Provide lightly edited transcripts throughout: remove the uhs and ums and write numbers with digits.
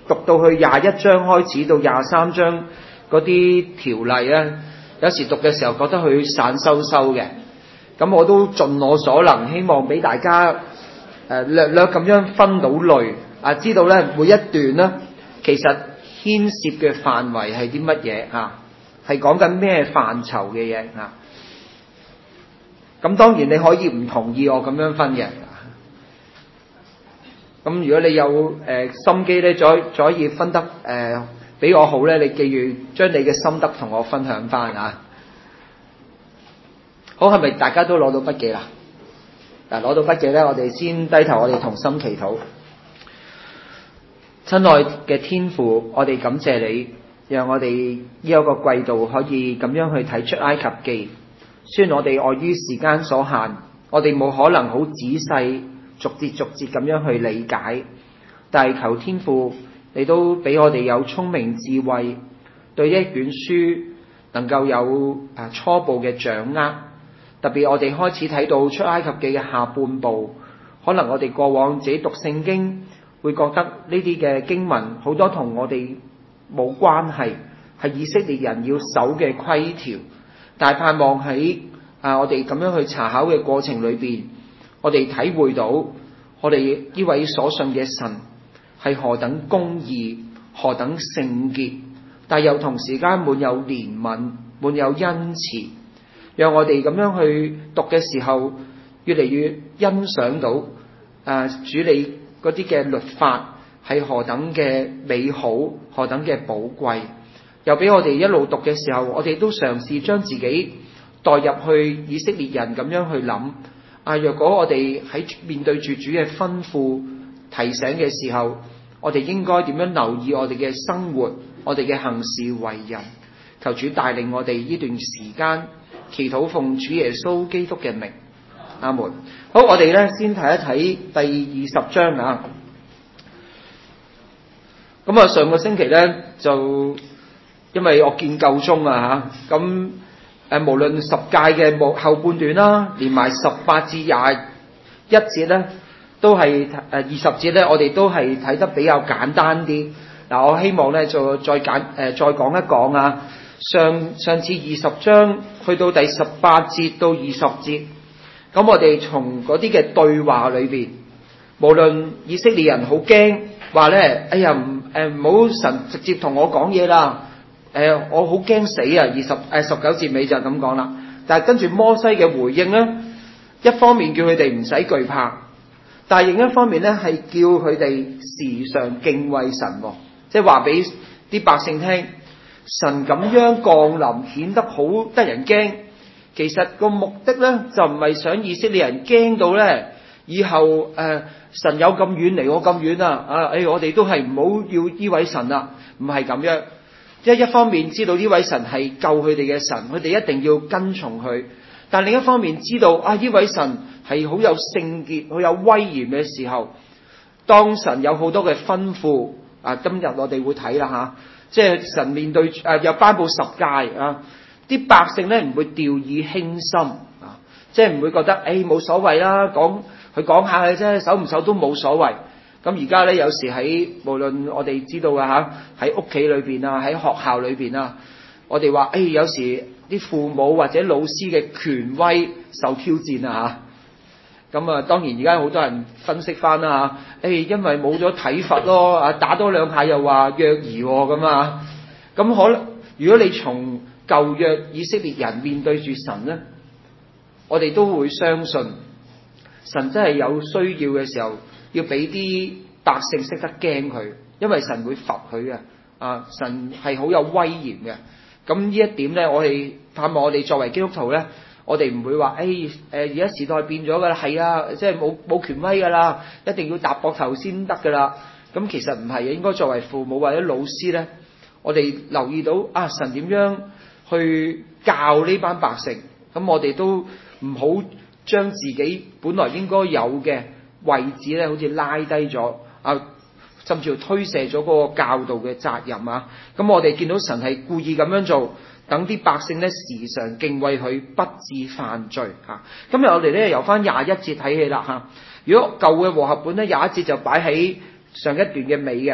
讀到去21章開始到23章嗰啲條例咧，有時讀嘅時候覺得佢散收收嘅，咁我都盡我所能，希望俾大家略略咁樣分到類啊，知道咧每一段咧其實牽涉嘅範圍係啲乜嘢嚇，係講緊咩範疇嘅嘢嚇。咁當然你可以唔同意我咁樣分嘅。咁如果你有心機咧，再可以分得比我好咧，你記住將你嘅心得同我分享翻啊！好，係咪大家都攞到筆記啦？嗱，攞到筆記咧，我哋先低頭，我哋同心祈禱。親愛嘅天父，我哋感謝你，讓我哋呢一個季度可以咁樣去睇出埃及記。雖然我哋礙於時間所限，我哋冇可能好仔細逐節咁樣去理解，但係求天父你都俾我哋有聰明智慧，對一卷書能夠有初步嘅掌握。特別我哋開始睇到出埃及記嘅下半部，可能我哋過往自己讀聖經會覺得呢啲嘅經文好多同我哋冇關係，係以色列人要守嘅規條。但係盼望喺我哋咁樣去查考嘅過程裏邊，我哋體會到我哋呢位所信嘅神係何等公義，何等聖潔，但又同時間滿有憐憫，滿有恩慈，讓我哋咁樣去讀嘅時候，越嚟越欣賞到主你嗰啲嘅律法係何等嘅美好，何等嘅寶貴。又俾我哋一路讀嘅時候，我哋都嘗試將自己代入去以色列人咁樣去諗。若果我哋喺面對住主嘅吩咐提醒嘅時候，我哋應該點樣留意我哋嘅生活，我哋嘅行事為人。求主帶領我哋呢段時間，祈禱奉主耶穌基督嘅名，阿門。好，我哋咧先睇一睇第20章啊。咁上個星期咧就因為我見夠鐘啊嚇，咁無論10誡嘅後半段啦，連埋18至21節咧，都係20節咧，我哋都係睇得比較簡單啲。嗱，我希望咧再講一講啊。上次20章去到第18節到20節，咁我哋從嗰啲嘅對話裏邊，無論以色列人好驚話咧，哎呀唔好神直接同我講嘢啦。我好驚死啊！19節尾就咁講啦。但係跟住摩西嘅回應咧，一方面叫佢哋唔使懼怕，但係另一方面咧係叫佢哋時常敬畏神，即係話俾啲百姓聽，神咁樣降臨顯得好得人驚。其實個目的咧就唔係想以色列人驚到咧，以後神有咁遠離我咁遠啊！我哋都係唔好要呢位神啦，唔係咁樣。即係一方面知道呢位神係救佢哋嘅神，佢哋一定要跟從佢。但另一方面知道呢位神係好有聖潔、好有威嚴嘅時候，當神有好多嘅吩咐今日我哋會睇啦嚇，即係神面對又頒布10誡啊，啲百姓咧唔會掉以輕心啊，即係唔會覺得冇所謂啦，佢講下嘅啫，守唔守都冇所謂。咁而家咧，有時喺無論我哋知道啊嚇，喺屋企裏邊啊，喺學校裏邊啊，我哋話有時啲父母或者老師嘅權威受挑戰啊嚇。咁當然而家好多人分析翻啦嚇，因為冇咗體罰咯，打多2下又話虐兒咁啊。咁可能如果你從舊約以色列人面對住神咧，我哋都會相信神真係有需要嘅時候，要俾啲百姓識得驚佢，因為神會罰佢嘅。神係好有威嚴嘅。咁呢一點咧，我哋盼望我哋作為基督徒咧，我哋唔會話而家時代變咗噶啦，係啊，即係冇權威噶啦，一定要搭膊頭先得噶啦。咁其實唔係嘅，應該作為父母或者老師咧，我哋留意到神點樣去教呢班百姓，咁我哋都唔好將自己本來應該有嘅位置咧，好似拉低咗甚至乎推卸咗嗰個教導嘅責任啊！咁我哋見到神係故意咁樣做，等啲百姓咧時常敬畏佢，不致犯罪嚇。今日我哋咧由翻21節睇起啦嚇。如果舊嘅和合本咧21節就擺喺上一段嘅尾嘅，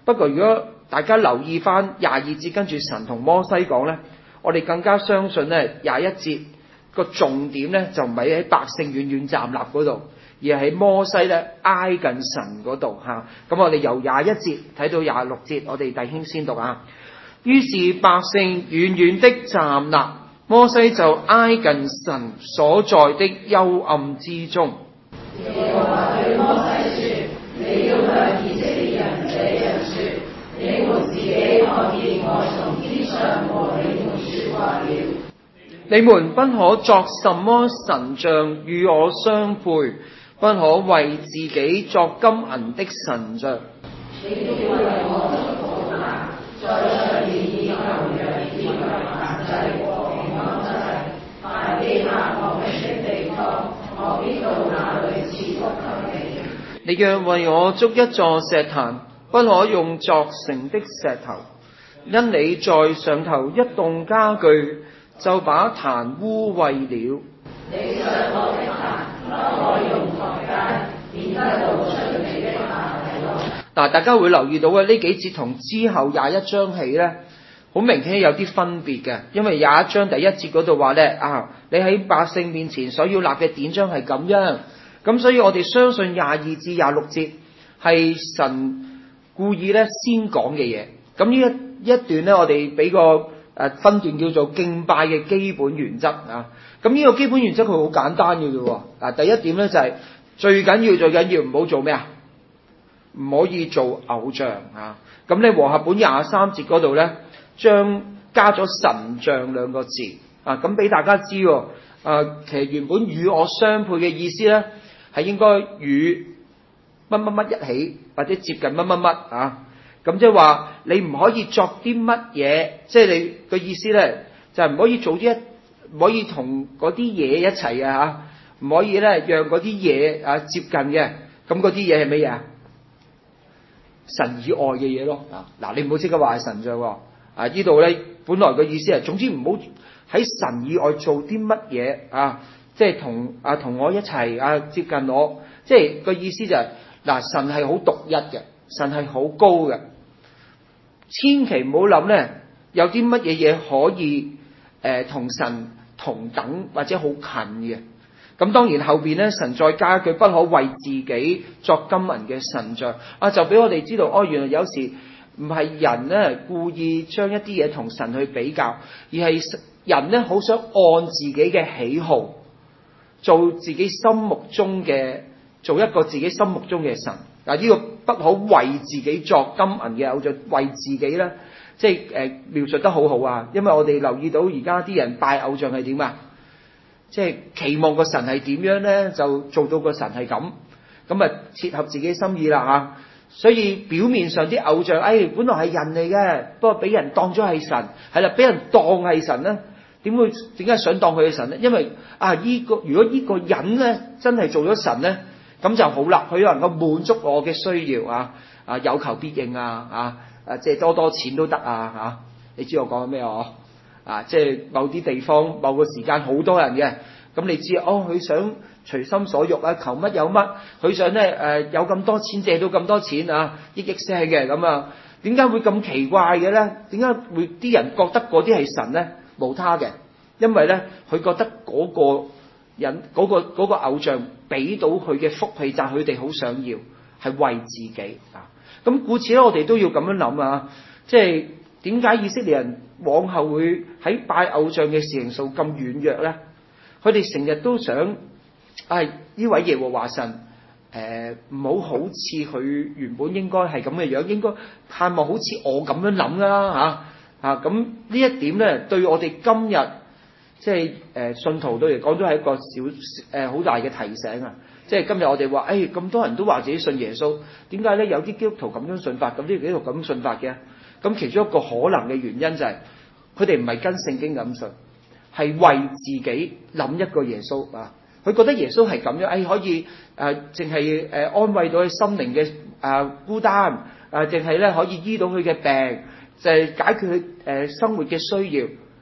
不過如果大家留意翻22節跟住神同摩西講咧，我哋更加相信咧21節個重點咧就唔係喺百姓遠遠站立嗰度，而係喺摩西咧挨近神嗰度嚇。咁我哋由21節睇到26節，我哋弟兄先讀啊。於是百姓遠遠的站立，摩西就挨近神所在的幽暗之中。 耶和華對摩西說：你要向以色列人這樣說，你們自己看見我從天上和你們說話了。 你們不可作什麼神像與我相配，不可為自己作金銀的神像。 你要為我築壇，在上面以牛羊以為燔祭和平安祭，凡記下我名的地方，我必到那裏賜福給你。 你若為我築一座石壇，不可用鑿成的石頭，因你在上頭一動家具，就把壇污穢了。 你上我的壇，不可用台階，免得露出你的下體來。 嗱，大家會留意到嘅呢幾節同之後21章起咧，好明顯有啲分別嘅，因為21章第1節嗰度話咧你喺百姓面前所要立嘅典章係咁樣，咁所以我哋相信22至26節係神故意咧先講嘅嘢。咁呢一段咧，我哋俾個分段叫做敬拜嘅基本原則啊。咁呢個基本原則佢好簡單嘅啫喎。第一點咧就係最緊要唔好做咩啊？唔可以做偶像啊！咁你和合本23節嗰度咧，將加咗神像兩個字啊，咁俾大家知喎。其實原本與我相配嘅意思咧，係應該與乜乜乜一起，或者接近乜乜乜啊。咁即係話你唔可以作啲乜嘢，即係你個意思咧，就係唔可以做啲唔可以同嗰啲嘢一齊啊嚇，唔可以咧讓嗰啲嘢接近嘅。咁嗰啲嘢係乜嘢啊？神以外嘅嘢咯。嗱，你唔好即刻話係神像喎。呢度咧本來嘅意思係，總之唔好喺神以外做啲乜嘢啊，即係同我一齊接近我，即係個意思就係神係好獨一嘅，神係好高嘅，千祈唔好諗咧有啲乜嘢嘢可以同神同等或者好近嘅。咁當然後邊咧，神再加一句不可為自己作金銀嘅神像就俾我哋知道原來有時唔係人咧故意將一啲嘢同神去比較，而係人咧好想按自己嘅喜好做一個自己心目中嘅神。呢個不可為自己作金銀嘅偶像，為自己咧即係描述得好好啊！因為我哋留意到而家啲人拜偶像係點啊？即係期望個神係點樣咧，就做到個神係咁切合自己心意啦嚇。所以表面上啲偶像，本來係人嚟嘅，不過俾人當咗係神，係啦，俾人當係神咧，點解想當佢係神咧？因為如果呢個人咧真係做咗神咧，咁就好啦，佢能夠滿足我嘅需要有求必應即係多多錢都得你知我講緊咩即係某啲地方某個時間好多人嘅，咁你知佢想隨心所欲求乜有乜，佢想咧有咁多錢借到咁多錢億億聲嘅咁點解會咁奇怪嘅咧？點解會啲人覺得嗰啲係神咧？無他嘅，因為咧佢覺得嗰個人嗰個偶像俾到佢嘅福氣，就係佢哋好想要，係為自己咁故此咧，我哋都要咁樣諗即係點解以色列人往後會喺拜偶像嘅事情上咁軟弱咧？佢哋成日都想呢位耶和華神唔好似佢原本應該係咁嘅樣，應該盼望好似我咁樣諗啦咁呢一點咧，對我哋今日即係信徒對嚟講都係一個好大嘅提醒即係今日我哋話咁多人都話自己信耶穌，點解咧有啲基督徒咁樣信法，咁啲基督徒咁樣信法嘅？咁其中一個可能嘅原因就係佢哋唔係跟聖經咁信，係為自己諗一個耶穌佢覺得耶穌係咁樣可以淨係安慰到佢心靈嘅孤單淨係咧可以醫到佢嘅病，就係解決佢生活嘅需要。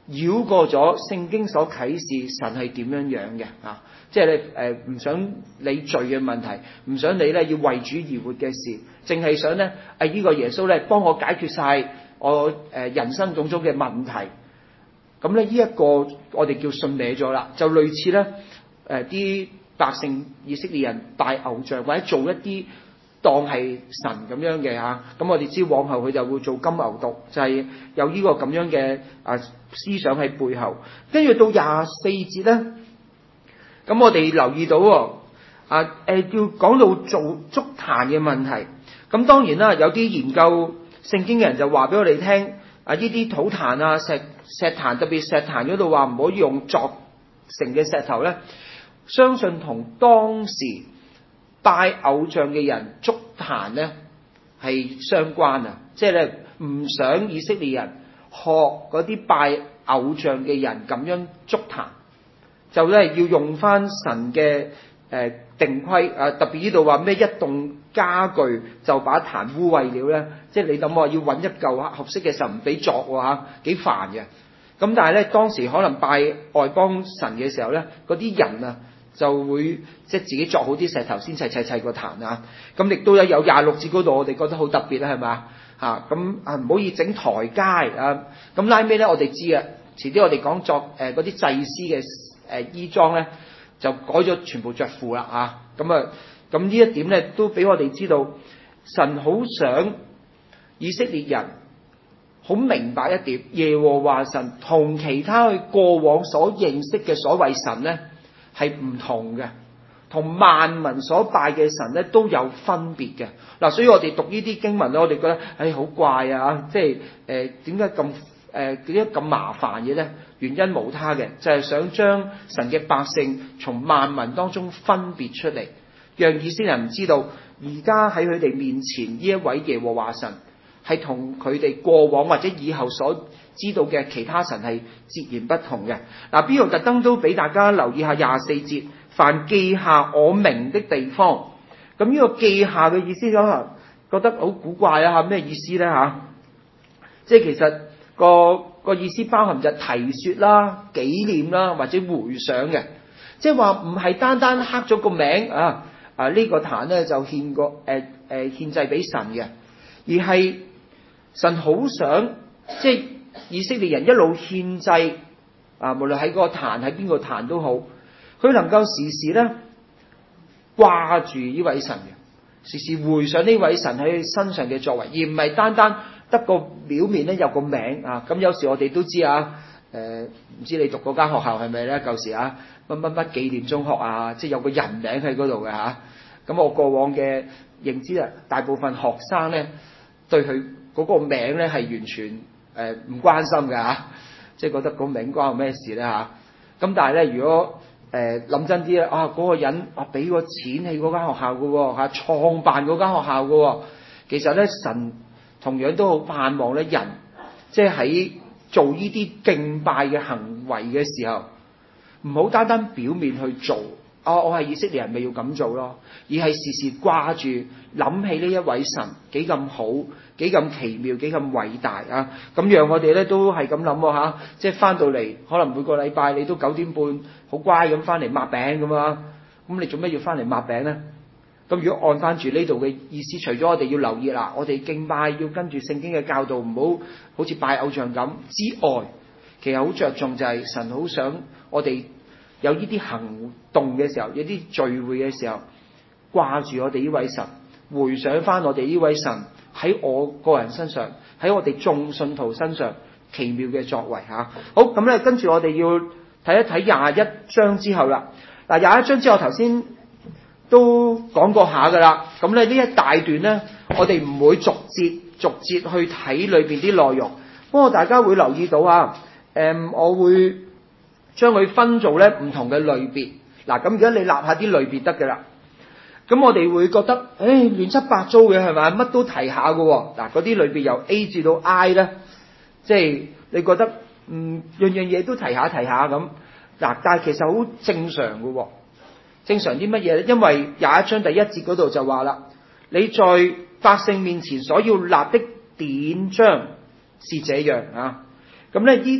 繞過咗聖經所啟示神係點樣樣嘅啊！即係你唔想理罪嘅問題，唔想你咧要為主而活嘅事，淨係想咧呢個耶穌咧幫我解決晒我人生種種嘅問題。咁咧呢一個我哋叫信歪咗啦，就類似咧啲百姓以色列人拜偶像或者做一啲當係神咁樣嘅嚇。咁我哋知往後佢就會做金牛犢，就係有呢個咁樣嘅思想喺背後。跟住到24節咧，咁我哋留意到要講到做築壇嘅問題。咁當然啦，有啲研究聖經嘅人就話俾我哋聽，呢啲土壇啊、石壇，特別石壇嗰度話唔可以用鑿成嘅石頭咧，相信同當時拜偶像嘅人築壇咧係相關啊！即係咧唔想以色列人學嗰啲拜偶像嘅人咁樣築壇，就咧要用翻神嘅定規啊！特別呢度話咩一動家具就把壇污穢了咧，即係你諗要揾一嚿合適嘅神唔俾作嚇，幾煩嘅。咁但係咧當時可能拜外邦神嘅時候咧，嗰啲人啊就會即係自己作好啲石頭先砌個壇啊。咁亦都有26節嗰度，我哋覺得好特別啦，係咪啊？咁唔可以整台階啊。咁拉尾咧，我哋知啊，遲啲我哋講作嗰啲祭司嘅衣裝咧，就改咗全部着褲啦嚇。咁呢一點咧，都俾我哋知道神好想以色列人好明白一點，耶和華神同其他佢過往所認識嘅所謂神咧係唔同嘅，同萬民所拜嘅神咧都有分別嘅。嗱，所以我哋讀呢啲經文咧，我哋覺得好怪啊！即係點解咁麻煩嘅咧？原因無他嘅，就係想將神嘅百姓從萬民當中分別出嚟，讓以色列人知道而家喺佢哋面前呢一位耶和華神係同佢哋過往或者以後所知道嘅其他神係截然不同嘅。嗱，邊度特登都俾大家留意下24節，凡記下我名的地方。咁呢個記下嘅意思可能覺得好古怪啊！咩意思咧嚇？即係其實個意思包含就提説啦、紀念啦或者回想嘅，即係話唔係單單刻咗個名呢個壇咧就獻祭俾神嘅，而係神好想即係以色列人一路獻祭無論喺個壇喺邊個壇都好，佢能夠時時咧掛住呢位神嘅，時時回想呢位神喺佢身上嘅作為，而唔係單單得個表面咧有個名啊。咁有時我哋都知唔知你讀嗰間學校係咪咧？舊時乜乜乜紀念中學即係有個人名喺嗰度嘅嚇。咁我過往嘅認知大部分學生咧對佢嗰個名咧係完全唔關心嘅嚇，即係覺得個名關我咩事咧嚇。咁但係咧，如果諗真啲咧，嗰個人俾個錢喺嗰間學校嘅喎，創辦嗰間學校嘅喎，其實咧神同樣都好盼望咧人，即係喺做呢啲敬拜嘅行為嘅時候，唔好單單表面去做。我係以色列人，咪要咁做咯，而係時時掛住諗起呢一位神幾咁好，幾咁奇妙，幾咁偉大啊！咁讓我哋咧都係咁諗即係翻到嚟，可能每個禮拜你都9點半好乖咁翻嚟抹餅咁啊！咁你做咩要翻嚟抹餅咧？咁如果按翻住呢度嘅意思，除咗我哋要留意啦，我哋敬拜要跟住聖經嘅教導，唔好似拜偶像咁之外，其實好着重就係神好想我哋有呢啲行動嘅時候，有啲聚會嘅時候，掛住我哋呢位神，回想翻我哋呢位神喺我個人身上，喺我哋眾信徒身上奇妙嘅作為嚇。好，咁咧跟住我哋要睇一睇21章之後啦。嗱，21章之後頭先都講過下噶啦。咁咧呢一大段咧，我哋唔會逐節去睇裏邊啲內容，不過大家會留意到我會將佢分做咧唔同嘅類別。嗱，咁而家你立下啲類別得嘅啦。咁我哋會覺得亂七八糟嘅係咪？乜都提下嘅喎。嗱，嗰啲類別由 A 至到 I 咧，即係你覺得樣樣嘢都提下咁。嗱，但係其實好正常嘅喎。正常啲乜嘢咧？因為21章第1節嗰度就話啦，你在百姓面前所要立的典章是這樣啊。咁咧呢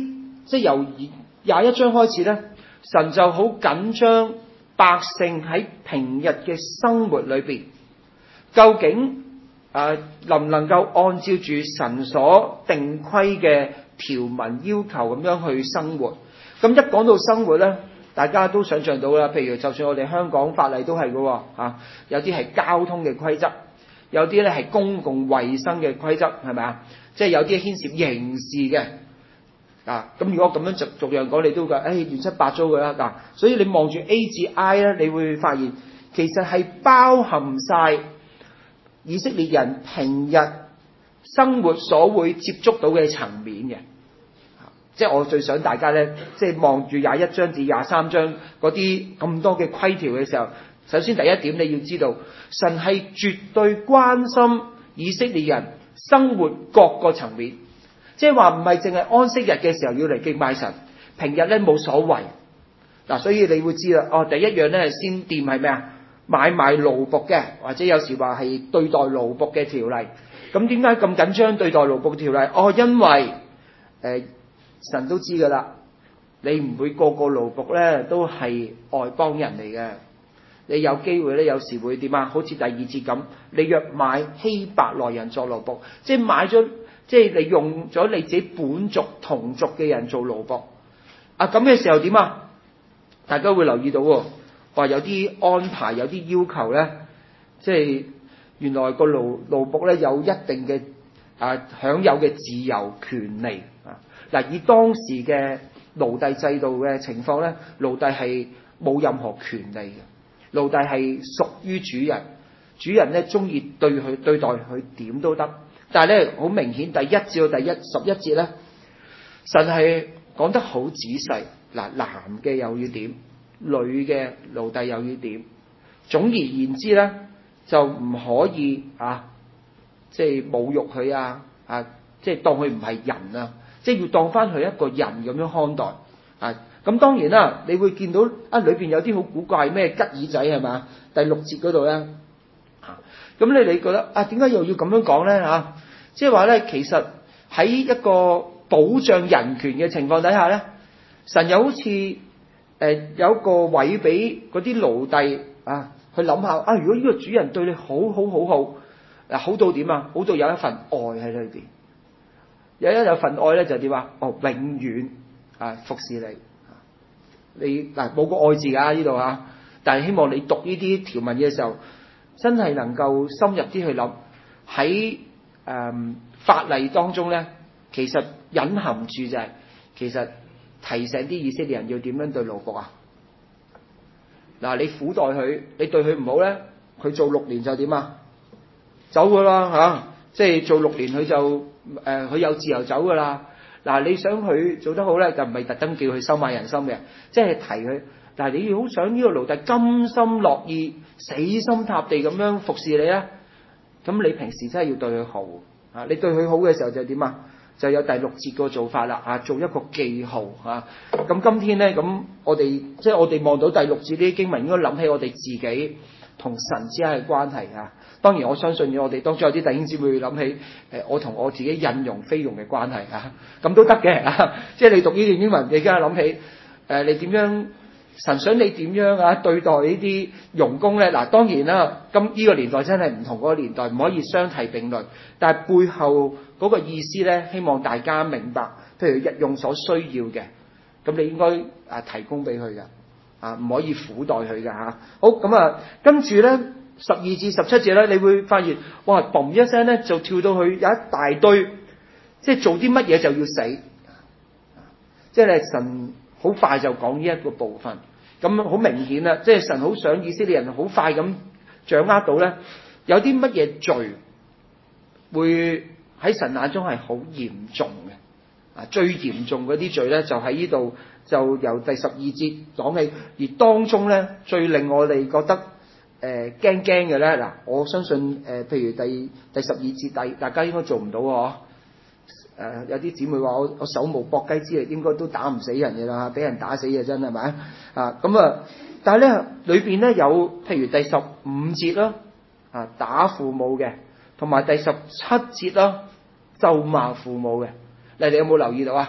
即係由21章開始咧，神就好緊張百姓喺平日嘅生活裏邊，究竟能唔能夠按照住神所定規嘅條文要求咁樣去生活？咁一講到生活咧，大家都想象到啦。譬如就算我哋香港法例都係嘅喎，有啲係交通嘅規則，有啲咧係公共衛生嘅規則，係咪啊？即係有啲牽涉刑事嘅。咁如果咁樣逐樣講，你都覺亂七八糟嘅啦。所以你望住 A 至 I 咧，你會發現其實係包含晒以色列人平日生活所會接觸到嘅層面嘅。即係我最想大家咧，即係望住21章至23章嗰啲咁多嘅規條嘅時候，首先第一點你要知道，神係絕對關心以色列人生活各個層面。即係話唔係淨係安息日嘅時候要嚟敬拜神，平日咧冇所謂。所以你會知啦。第一樣咧先掂係咩啊？買賣奴僕嘅，或者有時話係對待奴僕嘅條例。咁點解咁緊張對待奴僕條例？因為神都知噶啦，你唔會個個奴僕咧都係外邦人嚟嘅。你有機會咧，有時會點啊？好似第2節咁，你若買希伯來人作奴僕，即係買咗。即係你用咗你自己本族同族嘅人做奴僕，咁嘅時候點啊？大家會留意到話有啲安排，有啲要求咧，即係原來個奴僕咧有一定嘅享有嘅自由權利以當時嘅奴隸制度嘅情況咧，奴隸係冇任何權利嘅，奴隸係屬於主人，主人咧中意對待佢點都得。但係咧，好明顯，第1至到第11節咧，神係講得好仔細。男嘅又要點，女嘅奴隸又要點。總而言之咧，就唔可以即係侮辱佢即係當佢唔係人即係要當翻佢一個人咁樣看待。咁當然啦，你會見到裏邊有啲好古怪咩吉耳仔係嘛？第6節嗰度咧。咁你覺得點解又要咁樣講咧？即係話咧，其實喺一個保障人權嘅情況底下咧，神又好似有一個位俾嗰啲奴隸去諗下如果呢個主人對你好到點啊？好到有一份愛喺裏邊，有份愛咧就點啊？永遠服侍你。你冇個愛字㗎呢度但係希望你讀呢啲條文嘅時候，真係能夠深入啲去諗喺法例當中咧，其實隱含住就係其實提醒啲以色列人要點樣對奴僕你苦待佢，你對佢唔好咧，佢做6年就點走噶啦即係做6年佢就佢有自由走噶啦。你想佢做得好咧，就唔係特登叫佢收買人心嘅，即係提佢。但係你好想呢個奴隸甘心樂意、死心塌地咁樣服侍你咧，咁你平時真係要對佢好你對佢好嘅時候就點就有第6節個做法啦做一個記號咁今天咧，咁我哋望到第6節呢啲經文，應該諗起我哋自己同神之間嘅關係當然我相信我哋當中有啲弟兄姊妹會諗起我同我自己印傭菲傭嘅關係咁都得嘅即係你讀呢段經文，你而家諗起你點樣神想你點樣對待呢啲傭工咧？當然啦，咁呢個年代真係唔同嗰個年代，唔可以相提並論。但係背後嗰個意思咧，希望大家明白。譬如日用所需要嘅，咁你應該提供俾佢嘅，唔可以苦待佢嘅好，咁跟住咧12至17節咧，你會發現哇，嘣一聲咧就跳到去有一大堆，即係做啲乜嘢就要死，即係神好快就講呢一個部分。咁好明顯啦，即係神好想以色列人好快咁掌握到咧，有啲乜嘢罪會喺神眼中係好嚴重嘅。最嚴重嗰啲罪咧，就喺呢度就由第12節講起，而當中咧最令我哋覺得驚嘅咧，我相信譬如第12節大家應該做唔到有啲姊妹話我手無縛雞之力，應該都打唔死人嘅啦，俾人打死嘅真係咪但係咧裏邊咧有譬如第15節啦，打父母嘅，同埋第17節啦，咒罵父母嘅。你有冇留意到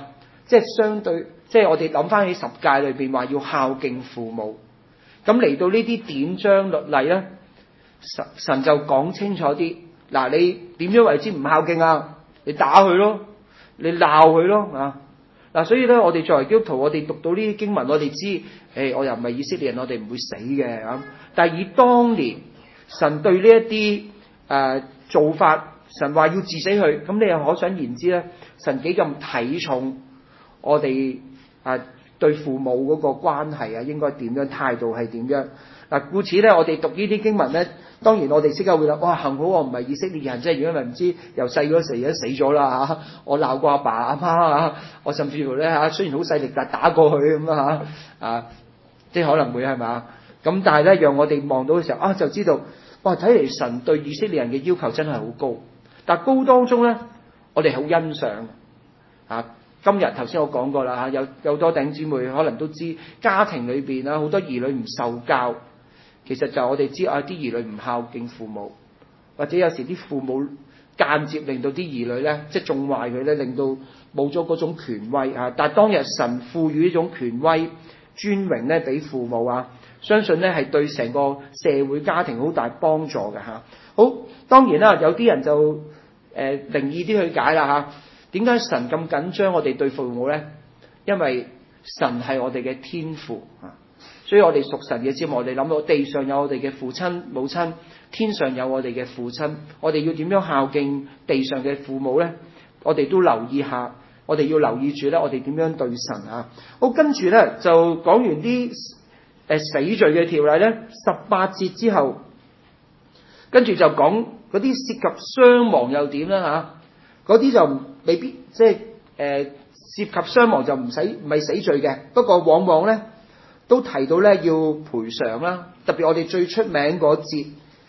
即係相對，即係我哋諗翻起十誡裏邊話要孝敬父母，咁嚟到呢啲典章律例咧，神就講清楚啲。嗱，你點樣為之唔孝敬啊？你打佢咯，你鬧佢咯啊！嗱，所以咧，我哋作為基督徒，我哋讀到呢啲經文，我哋知，我又唔係以色列人，我哋唔會死嘅咁。但係以當年神對呢一啲做法，神話要治死佢，咁你又可想而知咧，神幾咁睇重我哋對父母嗰個關係啊，應該點樣，態度係點樣？嗱，故此咧，我哋讀呢啲經文咧，當然我哋即刻會諗，哇，幸好我唔係以色列人，即係如果咪唔知由細嗰時都死咗啦嚇，我鬧過阿爸阿媽嚇，我甚至乎咧嚇，雖然好細力，但打過佢咁啊，即係可能會係嘛？咁但係咧，讓我哋望到嘅時候就知道，哇！睇嚟神對以色列人嘅要求真係好高，但係高當中咧，我哋好欣賞啊。今日頭先我講過啦嚇，有多弟兄姊妹可能都知家庭裏邊好多兒女唔受教。其實就我哋知啲兒女唔孝敬父母，或者有時啲父母間接令到啲兒女咧，即係縱壞佢咧，令到冇咗嗰種權威啊！但係當日神賦予呢種權威尊榮咧俾父母相信咧係對成個社會家庭好大幫助嘅嚇。好，當然啦，有啲人就靈意啲去解啦嚇。點解神咁緊張我哋對父母咧？因為神係我哋嘅天父啊！所以我哋屬神嘅節目，我哋諗到地上有我哋嘅父親母親，天上有我哋嘅父親，我哋要點樣孝敬地上嘅父母咧？我哋都留意下，我哋要留意住咧，我哋點樣對神啊？好，跟住咧就講完啲死罪嘅條例咧，18節之後，跟住就講嗰啲涉及傷亡又點啦嚇？嗰啲就未必即係涉及傷亡就唔係死罪嘅，不過往往咧。都提到咧要賠償啦，特別我哋最出名嗰節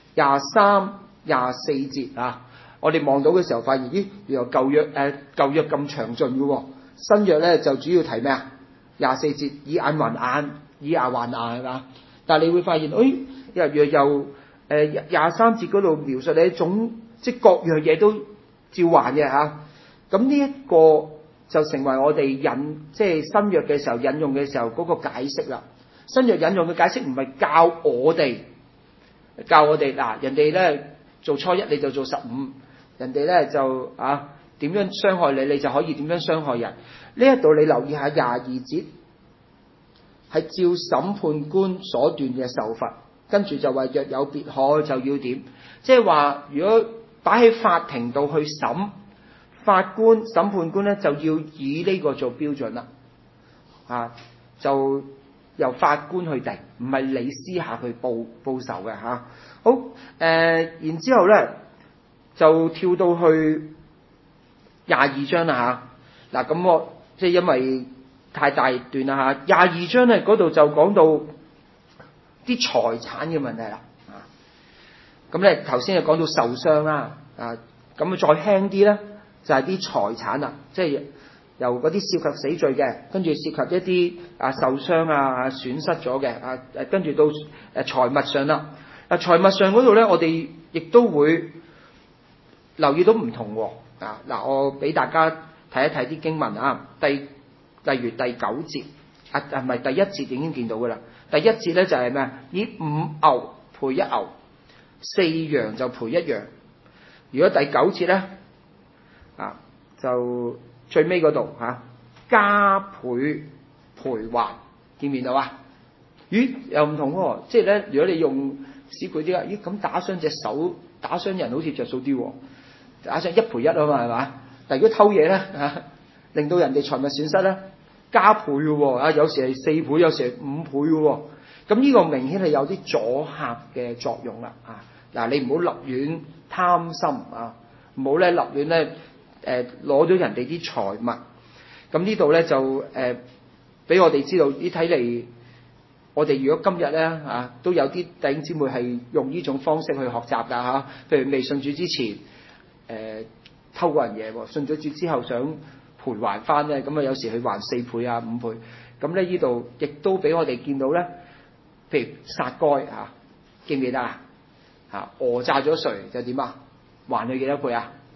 23、24節啊，我哋望到嘅時候發現，原來舊約咁詳盡嘅喎，新約咧就主要提咩啊？24節以眼還眼，以牙還牙係嘛？但係你會發現，又23節嗰度描述你一種即係各樣嘢都照還嘅嚇，咁呢一個就成為我哋即係新約嘅時候引用嘅時候嗰個解釋啦。新約引用嘅解釋唔係教我哋嗱，人哋咧做初一你就做15，人哋咧就點樣傷害你，你就可以點樣傷害人。呢一度你留意下22節，係照審判官所斷嘅受罰，跟住就話若有別可就要點，即係話如果擺喺法庭度去審，審判官咧就要以呢個做標準啦，就由法官去定，唔係你私下去報仇嘅嚇。好，然之後咧就跳到去22章啦嚇。嗱，咁我即係因為太大段啦嚇。22章咧嗰度就講到啲財產嘅問題啦。咁咧頭先就講到受傷啦，咁再輕啲咧就係啲財產啦，即係由嗰啲涉及死罪嘅，跟住涉及一啲受傷損失咗嘅跟住到財物上啦。財物上嗰度咧，我哋亦都會留意到唔同嗱，我俾大家睇一睇啲經文例如第9節唔係第1節已經見到噶啦。第1節咧就係咩？以5牛賠1牛，4羊就賠1羊。如果第9節咧就最尾嗰度加倍賠還，見唔見到啊？又唔同喎，即係咧，如果你用市儈啲咁打傷隻手，打傷人好似着數啲，打傷1賠1啊嘛，係嘛？但如果偷嘢咧令到人哋財物損失咧，加倍嘅喎，有時係4倍，有時係5倍嘅喎。咁呢個明顯係有啲阻嚇嘅作用啦嗱，你唔好立亂貪心唔好咧立亂咧攞咗人哋啲財物。咁呢度咧就俾我哋知道，睇嚟我哋如果今日咧都有啲弟兄姊妹係用呢種方式去學習㗎譬如未信主之前偷過人嘢，信咗主之後想賠還翻咧，咁有時去還4倍5倍。咁咧呢度亦都俾我哋見到咧，譬如撒該記唔記得訛詐咗誰就點還佢幾多倍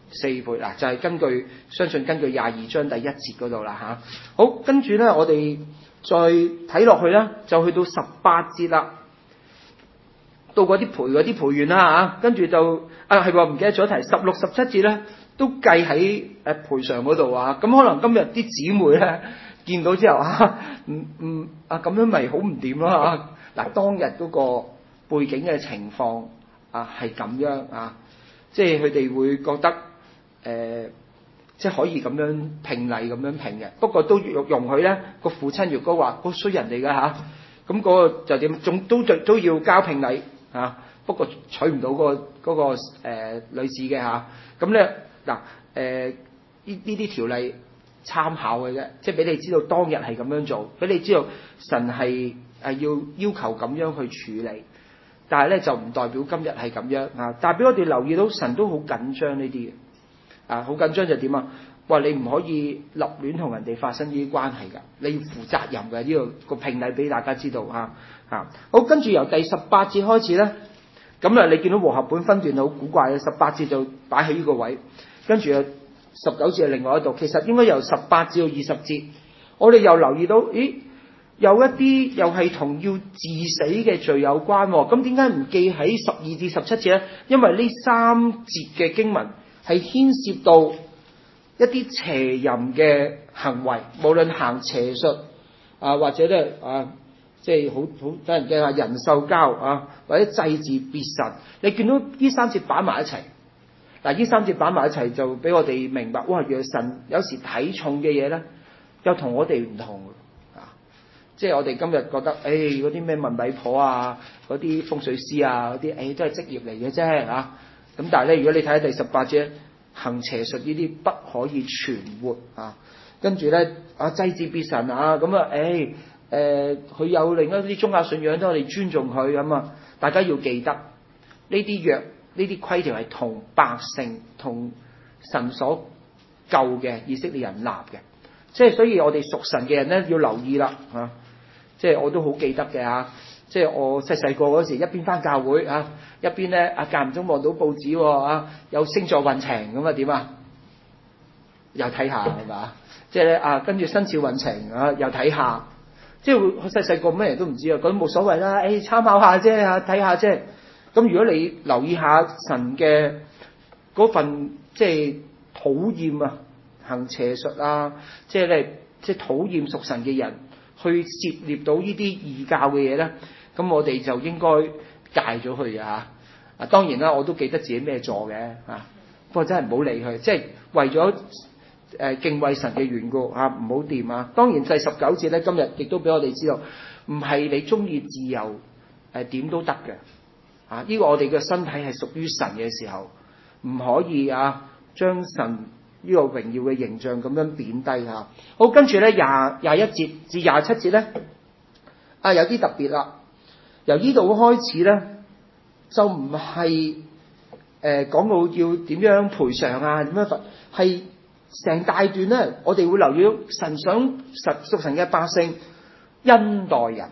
4倍嗱，就係相信根據22章第1節嗰度啦嚇。好，跟住咧我哋再睇落去啦，就去到18節啦。到嗰啲賠完啦嚇，跟住就係喎，唔記得咗提16、17節咧，都計喺賠償嗰度啊。咁可能今日啲姊妹咧見到之後咁樣咪好唔掂咯嚇。嗱，當日嗰個背景嘅情況係咁樣啊，即係佢哋會覺得即係可以咁樣聘禮咁樣聘嘅，不過都容許咧個父親如果話嗰衰人嚟㗎嚇，咁嗰個就點？都要交聘禮。不過娶唔到嗰個女子嘅嚇，咁咧嗱呢啲條例參考嘅啫，即係俾你知道當日係咁樣做，俾你知道神係要求咁樣去處理，但係咧就唔代表今日係咁樣啊！但係俾我哋留意到神都好緊張呢啲嘅，好緊張就點啊？話你唔可以立亂同人哋發生呢啲關係㗎，你要負責任嘅，呢個聘禮俾大家知道嚇。好，跟住由第18節開始咧，咁啊你見到和合本分段好古怪嘅，18節就擺喺呢個位，跟住19節係另外一度。其實應該由18至到20節，我哋又留意到，咦，有一啲又係同要治死嘅罪有關喎。咁點解唔記喺12至17節咧？因為呢3節嘅經文係牽涉到一啲邪淫嘅行為，無論行邪術或者咧即係好得人驚啊！人獸交或者祭祀別神，你見到呢3節擺埋一齊，嗱呢3節擺埋一齊就俾我哋明白，哇！原來神有時睇重嘅嘢咧，又同我哋唔同即係我哋今日覺得，嗰啲咩問米婆啊，嗰啲風水師啊，嗰啲都係職業嚟嘅啫咁但係咧，如果你睇下第18節，行邪術呢啲不可以存活跟住咧祭祀別神咁佢有另一啲宗教信仰，都我哋尊重佢咁啊！大家要記得呢啲約、呢啲規條係同百姓、同神所救嘅以色列人立嘅，即係所以我哋屬神嘅人咧要留意啦即係我都好記得嘅即係我細個嗰時一邊返教會一邊咧間唔中望到報紙有星座運程咁點又睇下係嘛？即係咧跟住生肖運程又睇下。即係我細個咩人都唔知咁冇所謂啦，參考下啫睇下啫。咁如果你留意下神嘅嗰份即係討厭行邪術即係咧即係討厭屬神嘅人去涉獵到呢啲異教嘅嘢咧，咁我哋就應該戒咗佢當然啦，我都記得自己咩座嘅不過真係唔好理佢，即係為咗敬畏神嘅緣故唔好掂當然第19節咧，今日亦都俾我哋知道，唔係你中意自由點都得嘅呢個我哋嘅身體係屬於神嘅時候，唔可以將神呢個榮耀嘅形象咁樣貶低好，跟住咧21節至27節咧有啲特別啦。由呢度開始咧，就唔係講到要點樣賠償點樣罰，係成大段咧，我哋會留意到神想屬神嘅百姓恩待人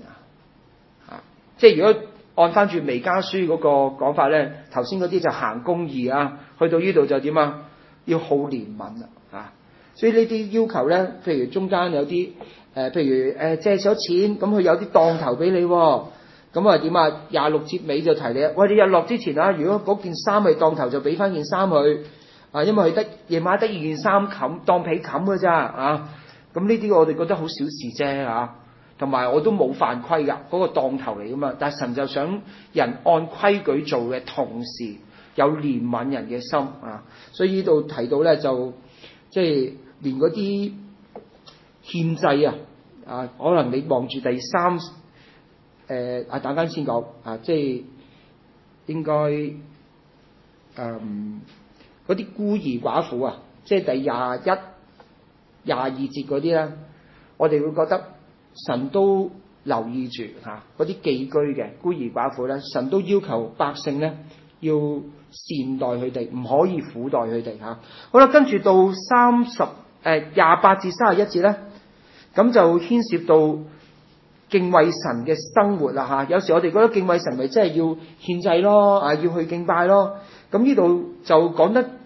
即係如果按翻住彌迦書嗰個講法咧，頭先嗰啲就行公義去到呢度就點要好憐憫所以呢啲要求咧，譬如中間有啲譬如借咗錢，咁佢有啲當頭俾你咁點26節尾就提你喂，你日落之前如果嗰件衫係當頭，就俾翻件衫佢因為佢夜晚得2件衫冚當被冚㗎咋咁呢啲我哋覺得好小事啫同埋我都冇犯規㗎，嗰個當頭嚟㗎嘛。但係神就想人按規矩做嘅同時，有憐憫人嘅心所以呢度提到咧就即係連嗰啲獻祭可能你望住第3等間先講即係應該嗰啲孤兒寡婦即係第21、22節嗰啲咧，我哋會覺得神都留意住嗰啲寄居嘅孤兒寡婦咧，神都要求百姓咧要善待佢哋，唔可以苦待佢哋好啦，跟住到28至31節咧，咁就牽涉到敬畏神嘅生活啦有時我哋覺得敬畏神咪真係要獻祭咯要去敬拜咯，咁呢度就講得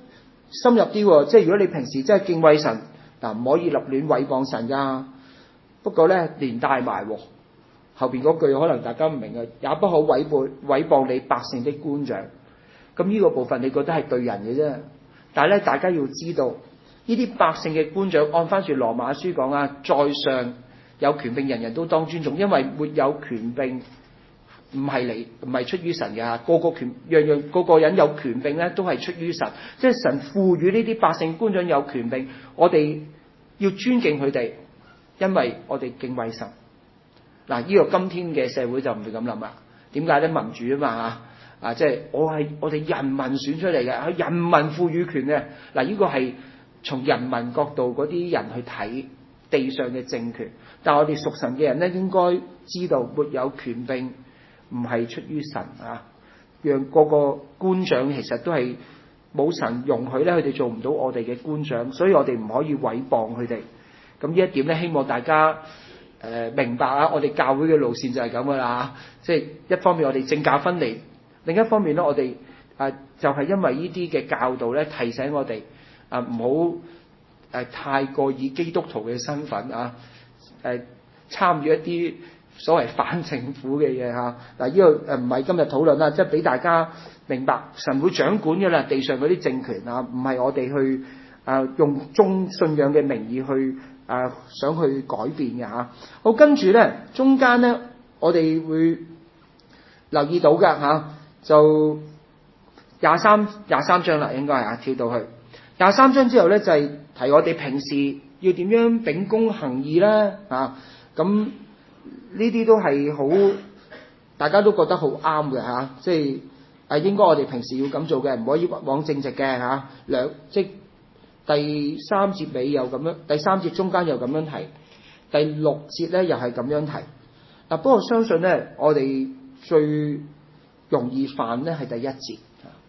深入啲喎，即係如果你平時真係敬畏神，嗱唔可以立亂毀謗神㗎。不過咧連帶埋喎，後邊嗰句可能大家唔明啊，也不可毀謗你百姓的官長。咁呢個部分你覺得係對人嘅啫，但係咧大家要知道，呢啲百姓嘅官長按翻住羅馬書講啊，在上有權柄，人人都當尊重，因為沒有權柄唔係出於神嘅，個個人有權柄咧都係出於神，即係神賦予呢啲百姓官長有權柄，我哋要尊敬佢哋，因為我哋敬畏神。嗱，呢個今天嘅社會就唔會咁諗啦。點解咧？民主啊嘛嚇，即係我哋人民選出嚟嘅，係人民賦予權嘅。嗱，呢個係從人民角度嗰啲人去睇地上嘅政權，但係我哋屬神嘅人咧，應該知道沒有權柄唔係出於神啊。讓個個官長其實都係冇神容許咧，佢哋做唔到我哋嘅官長，所以我哋唔可以毀謗佢哋。咁呢一點咧，希望大家明白啊！我哋教會嘅路線就係咁噶啦，即係一方面我哋政教分離，另一方面咧我哋就係因為呢啲嘅教導咧，提醒我哋唔好太過以基督徒嘅身份參與一啲所謂反政府嘅嘢嚇。嗱，呢個唔係今日討論啦，即係俾大家明白神會掌管嘅啦，地上嗰啲政權啊，唔係我哋去用宗信仰嘅名義去想去改變嘅嚇。好，跟住咧中間咧我哋會留意到嘅嚇，就廿三章啦，應該係跳到去23章之後咧，就係提我哋平時要點樣秉公行義啦嚇。咁呢啲都係好大家都覺得好啱嘅嚇，即係應該我哋平時要咁做嘅，唔可以枉正直嘅嚇。即第3節尾又咁樣，第3節中間又咁樣提，第6節咧又係咁樣提。嗱，不過相信咧，我哋最容易犯咧係第1節，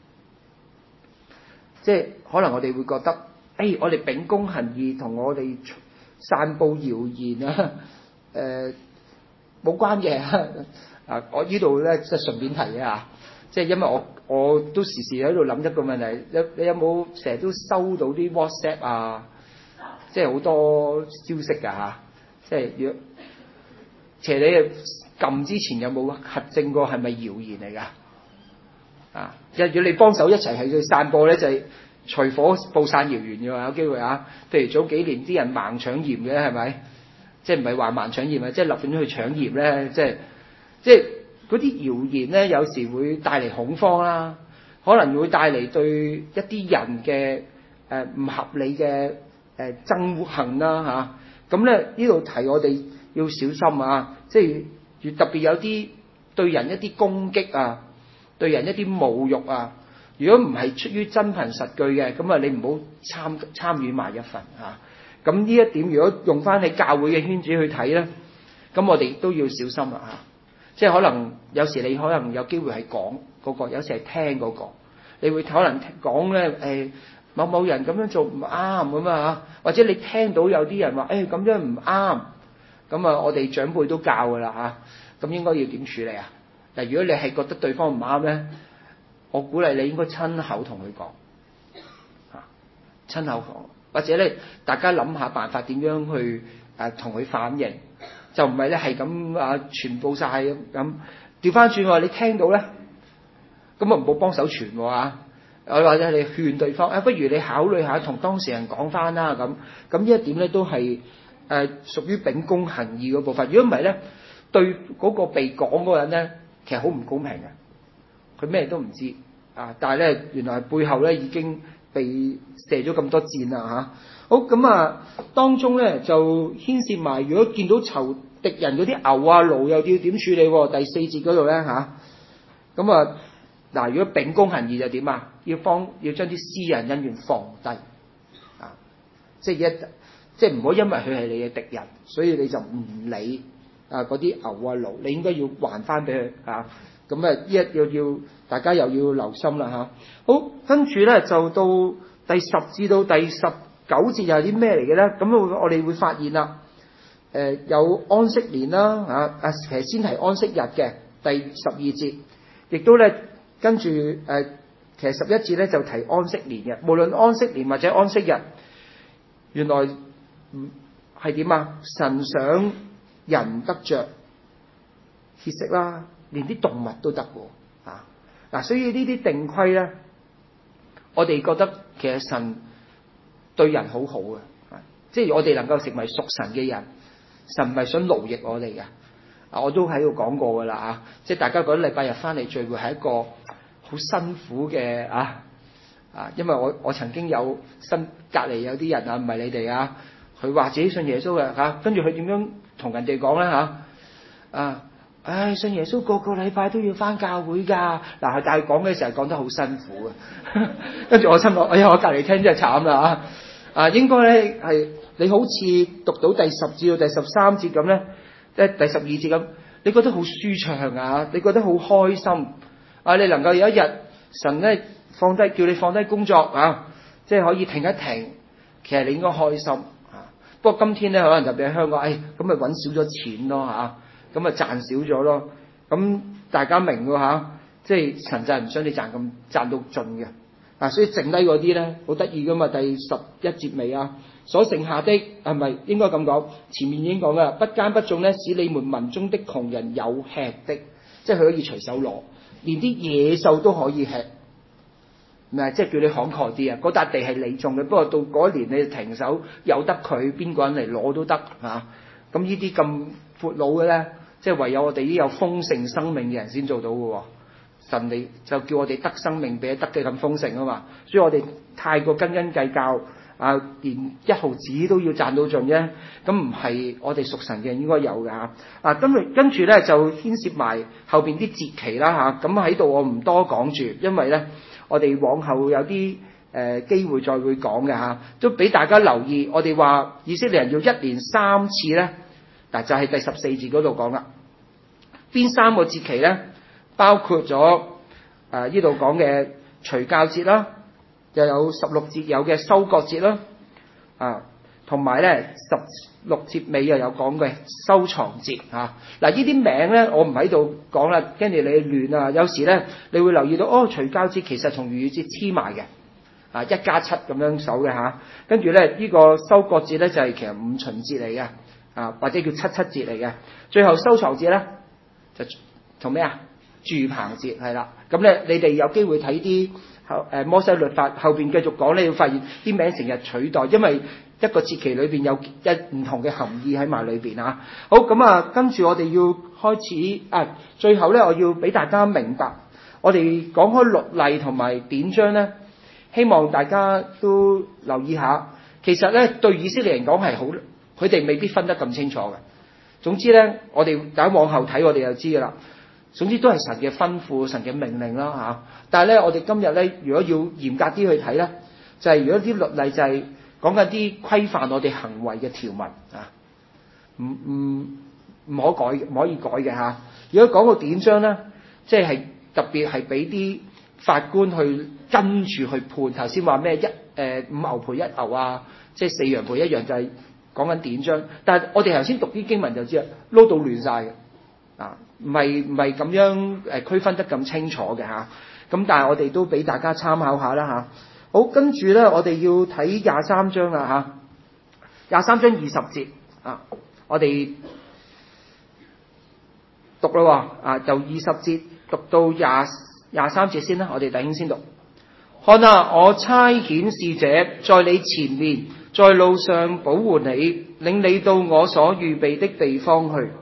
即係可能我哋會覺得，我哋秉公行義同我哋散佈謠言啊，冇關嘅。我呢度咧即係順便提嘅嚇，即係因為我都時時喺度諗一個問題，你有冇成日都收到啲 WhatsApp 啊？即係好多消息㗎嚇，即係如果其實你撳之前有冇核證過係咪謠言嚟㗎？即係如果你幫手一齊去散播咧，就係隨火報散謠言嘅話，有機會啊。譬如早幾年啲人盲搶鹽嘅係咪？即係唔係話盲搶鹽啊？即係立亂去搶鹽咧，即係嗰啲謠言咧，有時會帶嚟恐慌啦，可能會帶嚟對一啲人嘅唔合理嘅憎恨啦嚇。咁咧呢度提我哋要小心啊，即係越特別有啲對人一啲攻擊啊，對人一啲侮辱啊，如果唔係出於真憑實據嘅，咁你唔好參與埋一份嚇。咁呢一點如果用翻喺教會嘅圈子去睇咧，咁我哋都要小心啦嚇。即係可能有時你可能有機會係講嗰個，有時係聽嗰個，你會可能講咧某某人咁樣做唔啱咁啊，或者你聽到有啲人話咁樣唔啱，咁我哋長輩都教㗎啦嚇，咁應該要點處理啊？嗱，如果你係覺得對方唔啱咧，我鼓勵你應該親口同佢講親口講，或者咧大家諗下辦法點樣去同佢反映。就唔係咧，係咁傳播晒咁。調翻轉話，你聽到咧，咁唔好幫手傳喎或者你勸對方，不如你考慮下同當事人講翻啦咁。咁呢一點咧都係屬於秉公行義嗰部分。如果唔係咧，對嗰個被講嗰個人咧，其實好唔公平嘅。佢咩都唔知但係咧原來背後咧已經被射咗咁多箭啦嚇。好咁當中咧就牽涉埋，如果見到敵人嗰啲牛啊驢又要點處理喎？第4節嗰度咧咁嗱，如果秉公行義就點啊？要將啲私人恩怨放低即係唔好因為佢係你嘅敵人，所以你就唔理嗰啲牛啊驢，你應該要還翻俾佢咁要大家又要留心啦嚇。好，跟住咧就到第10至到第19節又係啲咩嚟嘅咧？咁我哋會發現啦，有安息年啦其實先提安息日嘅第12節，亦都咧跟住其實11節咧就提安息年嘅，無論安息年或者安息日，原來係點啊？神想人得着歇息啦，連啲動物都得喎啊！嗱，所以呢啲定規咧，我哋覺得其實神對人好好嘅，即係我哋能夠成為屬神嘅人，神唔係想奴役我哋嘅。我都喺度講過㗎啦啊！即係大家覺得禮拜日翻嚟聚會係一個好辛苦嘅因為我曾經有隔離有啲人唔係你哋佢話自己信耶穌嘅跟住佢點樣同人哋講咧信耶穌個禮拜都要翻教會㗎但係講嘅時候講得好辛苦嘅，跟住我心諗，我隔離聽真係慘啦應該咧係你好似讀到第10至到第13節咁咧。即係第12節咁，你覺得好舒暢你覺得好開心你能夠有一日神咧叫你放低工作即係可以停一停，其實你應該開心不過今天咧可能特別喺香港，咁咪揾少咗錢咯咁咪賺少咗咯。咁大家明喎即係神就係唔想你賺到盡嘅所以剩低嗰啲咧好得意噶嘛。第11節尾所剩下的係咪應該咁講？前面已經講啦，不耕不種咧，使你們民中的窮人有吃的，即係佢可以隨手攞，連啲野獸都可以吃。唔係即係叫你慷慨啲嗰笪地係你種嘅，不過到嗰一年你就停手，由得佢邊個人嚟攞都得咁呢啲咁闊佬嘅咧，即係唯有我哋啲有豐盛生命嘅人先做到嘅。神你就叫我哋得生命比得嘅咁豐盛啊嘛，所以我哋太過斤斤計較。連1毫子都要賺到盡啫，咁唔係我哋屬神嘅人應該有嘅跟住咧就牽涉埋後邊啲節期啦咁喺度我唔多講住，因為咧我哋往後有啲機會再會講嘅都俾大家留意。我哋話以色列人要1年3次咧，嗱就係第14節嗰度講啦。邊3個節期咧？包括咗呢度講嘅除酵節啦。又有16節有嘅收割節啦，同埋咧16節尾又有講嘅收藏節呢啲名咧我唔喺度講啦，跟住你亂有時咧你會留意到除酵節其實同逾越節黐埋嘅1+7咁樣數嘅跟住咧呢個收割節咧就係其實五旬節嚟嘅或者叫77節嚟嘅。最後收藏節咧就同咩住棚節係啦。咁咧你哋有機會睇啲摩西律法後邊繼續講咧，你會發現啲名成日取代，因為一個節期裏邊有唔同嘅含義喺埋裏邊好咁跟住我哋要開始最後咧我要俾大家明白，我哋講開律例同埋典章咧，希望大家都留意下。其實咧對以色列人講係好，佢哋未必分得咁清楚嘅。總之咧，我哋大家往後睇，我哋就知噶啦。總之都係神嘅吩咐、神嘅命令啦但係咧，我哋今日咧，如果要嚴格啲去睇咧，就係如果啲律例就係講緊啲規範我哋行為嘅條文唔可以改嘅如果講個典章咧，即係特別係俾啲法官去跟住去判。頭先話咩5牛賠1牛即係4羊賠1羊，就係講緊典章。但係我哋頭先讀啲經文就知啦，撈到亂晒嘅唔係咁樣區分得咁清楚嘅咁但係我哋都俾大家參考下啦好，跟住咧我哋要睇23章啦23章20節我哋讀啦由20節讀到23節先啦。我哋弟兄先讀。看我差遣使者在你前面，在路上保護你，領你到我所預備的地方去。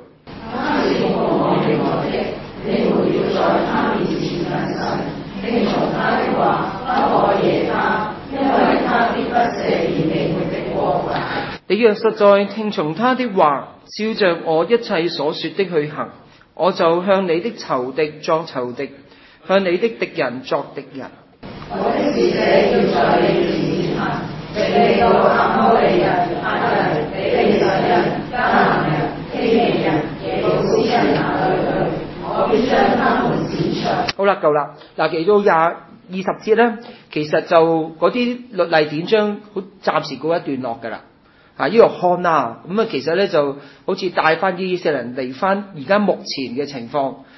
你們要在他面前謹慎，聽從他的話，不可惹他，因為他必不赦免你們的過犯。 你若實在聽從他的話，照着我一切所說的去行，我就向你的仇敵作仇敵，向你的敵人作敵人。 我的使者要在你前面行，領你到亞摩利人、赫人、比利洗人、迦南人、希未人、耶布斯人那裏去。我必將他們剪除。 好啦，夠啦。嗱，嚟到20節咧，其實就嗰啲律例典章好暫時告一段落㗎啦。呢個看咁其實咧就好似帶翻啲以色列人嚟翻而家目前嘅情況，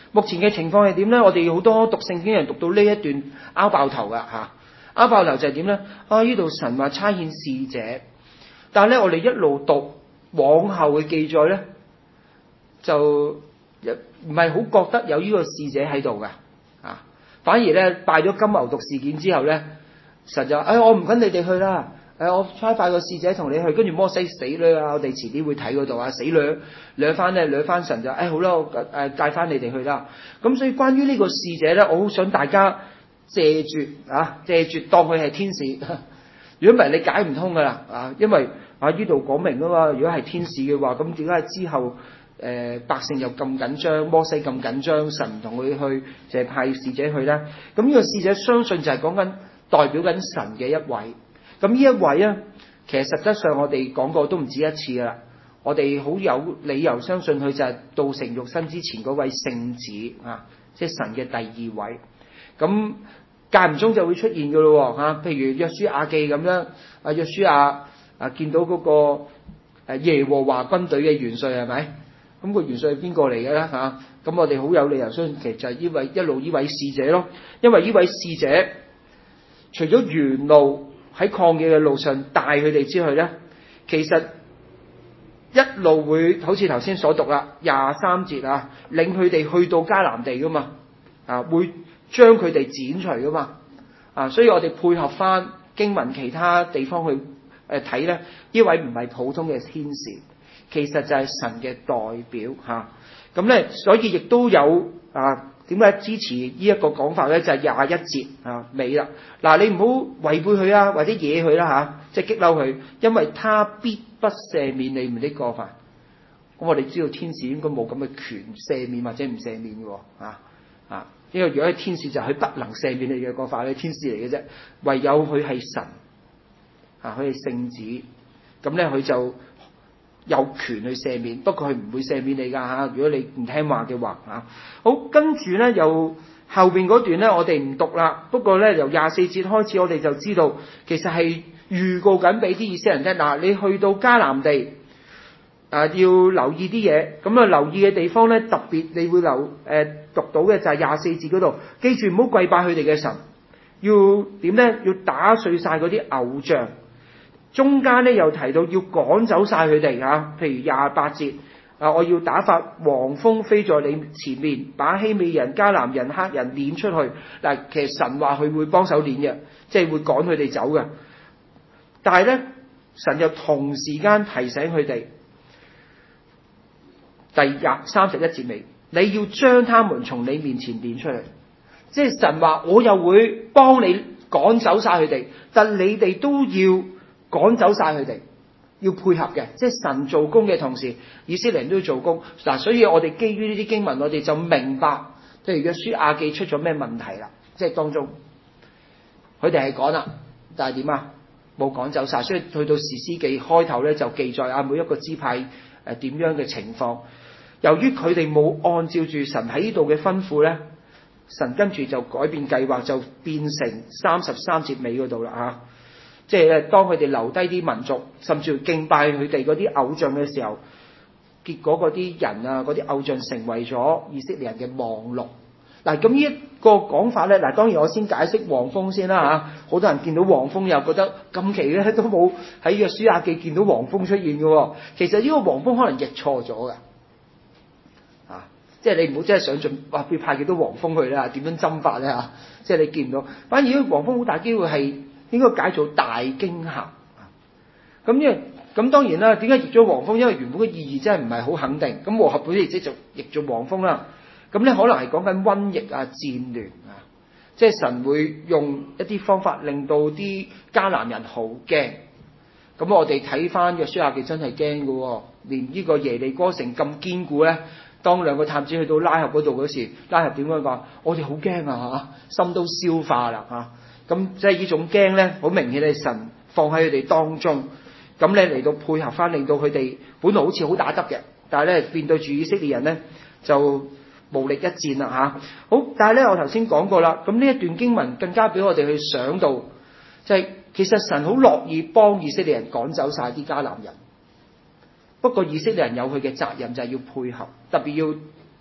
目前嘅情況係點咧？我哋好多讀聖經人讀到呢一段拗爆頭噶嚇，拗爆頭就係點咧？呢度神話差遣使者，但係咧我哋一路讀往後嘅記載咧，就唔係好覺得有呢個使者喺度噶啊，反而咧拜咗金牛犢事件之後咧，神就我唔跟你哋去啦。我差派個使者同你去，跟住摩西死啦，我哋遲啲會睇嗰度啊，死掠翻神就好啦，我帶翻你哋去啦。咁所以關於呢個使者咧，我好想大家借住當佢係天使。如果唔係你解唔通噶啦啊，因為呢度講明啊嘛，如果係天使嘅話，咁點解之後百姓又咁緊張，摩西咁緊張，神唔同佢去，就係派使者去咧？咁呢個使者相信就係講緊代表緊神嘅一位。咁呢一位咧，其實實質上我哋講過都唔止一次噶啦。我哋好有理由相信佢就係道成肉身之前嗰位聖子啊，即係神嘅第二位。咁間唔中就會出現噶咯嚇，譬如約書亞記咁樣，約書亞見到嗰個耶和華軍隊嘅元帥係咪？咁個元帥係邊個嚟嘅咧嚇？咁我哋好有理由相信其實就係呢位使者咯，因為呢位使者除咗沿路喺曠野嘅路上帶佢哋之外咧，其實一路會好似頭先所讀啦，23節啊，領佢哋去到迦南地噶嘛，會將佢哋剪除噶嘛，所以我哋配合翻經文其他地方去睇咧，呢位唔係普通嘅天使，其實就係神嘅代表嚇。咁咧，所以亦都有點解支持呢一個講法咧？就係21節尾啦。嗱，你唔好違背佢啊，或者惹佢啦即係激嬲佢，因為他必不赦免你們的過犯。咁我哋知道天使應該冇咁嘅權赦免或者唔赦免嘅喎，因為如果係天使就係佢不能赦免你嘅過犯，係天使嚟嘅啫。唯有佢係神佢係聖子，咁咧佢就有權去赦免，不過佢唔會赦免你㗎。如果你唔聽話嘅話好，跟住咧由後邊嗰段咧我哋唔讀啦，不過咧由24節開始我哋就知道其實係預告緊俾啲以色列人聽。嗱，你去到迦南地要留意啲嘢，咁留意嘅地方咧特別你會讀到嘅就係24節嗰度，記住唔好跪拜佢哋嘅神，要點咧？要打碎晒嗰啲偶像。中間咧又提到要趕走晒佢哋譬如28節我要打發黃蜂飛在你前面，把希美人、迦南人、黑人攆出去。嗱，其實神話佢會幫手攆嘅，即係會趕佢哋走嘅。但係咧，神又同時間提醒佢哋，第31節尾，你要將他們從你面前攆出嚟。即係神話我又會幫你趕走晒佢哋，但你哋都要趕走晒佢哋，要配合嘅，即係神做工嘅同時，以色列人都要做工。嗱，所以我哋基於呢啲經文，我哋就明白，譬如約書亞記出咗咩問題啦，即係當中佢哋係趕啦，但係點冇趕走晒，所以去到士師記開頭咧就記載每一個支派點樣嘅情況。由於佢哋冇按照住神喺呢度嘅吩咐咧，神跟住就改變計劃，就變成33節尾嗰度啦即係當佢哋留低啲民族，甚至乎敬拜佢哋嗰啲偶像嘅時候，結果嗰啲人嗰啲偶像成為咗以色列人嘅望錄。嗱，咁呢一個講法咧，嗱，當然我先解釋黃蜂先啦好多人見到黃蜂又覺得咁奇咧，都冇喺約書亞記見到黃蜂出現嘅。其實呢個黃蜂可能譯錯咗嘅，即係你唔好真係想盡話要派幾多黃蜂去啦，點樣針法咧即係你見唔到，反而呢個黃蜂好大機會係應該解做大驚嚇。咁當然啦，點解譯咗黃蜂？因為原本嘅意義真係唔係好肯定。咁和合本譯即就譯做黃蜂啦。咁咧可能係講緊瘟疫戰亂即係神會用一啲方法令到啲迦南人好驚。咁我哋睇翻約書亞記真係驚嘅，連呢個耶利哥城咁堅固咧，當兩個探子去到拉合嗰度嗰時，拉合點樣講？我哋好驚心都消化啦咁即係呢種驚咧，好明顯係神放喺佢哋當中。咁咧嚟到配合翻，令到佢哋本來好似好打得嘅，但係咧面對住以色列人咧就無力一戰啦好，但係咧我頭先講過啦，咁呢一段經文更加俾我哋去想到，就係其實神好樂意幫以色列人趕走晒啲迦南人。不過以色列人有佢嘅責任，就係要配合，特別要